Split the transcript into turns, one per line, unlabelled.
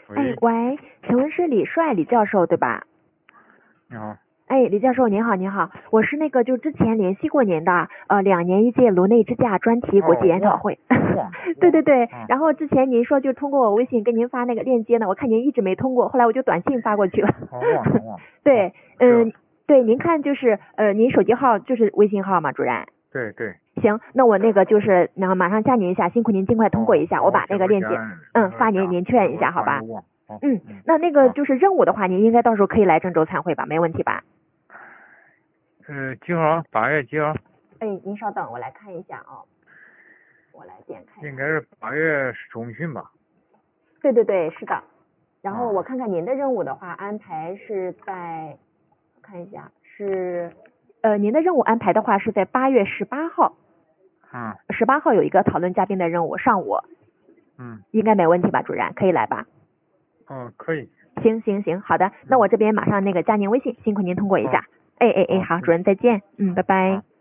哎，
喂，
喂，请问是李帅李教授对吧？
你好。
哎，李教授您好，您好，我是那个就之前联系过您的，2年1届颅内支架专题国际研讨会。对对对，然后之前您说就通过我微信跟您发那个链接呢，我看您一直没通过，后来我就短信发过去了。对，对，您看就是您手机号就是微信号吗，主任？
对对。
行，那我那个就是然后马上加您一下，辛苦您尽快通过一下，我把那个链接发您确认一下，好吧？那个就是任务的话，您应该到时候可以来郑州参会吧？没问题吧？
几号？8月几号？
哎，您稍等，我来看一下啊，我来点开。
应该是8月中旬吧。
对对对，是的。然后我看看您的任务的话，安排是在，看一下是，您的任务安排的话是在8月18号。18号有一个讨论嘉宾的任务，上午。应该没问题吧，主任？可以来吧？
可以。
行，好的，那我这边马上那个加您微信，辛苦您通过一下。哎，好，主任再见，拜拜。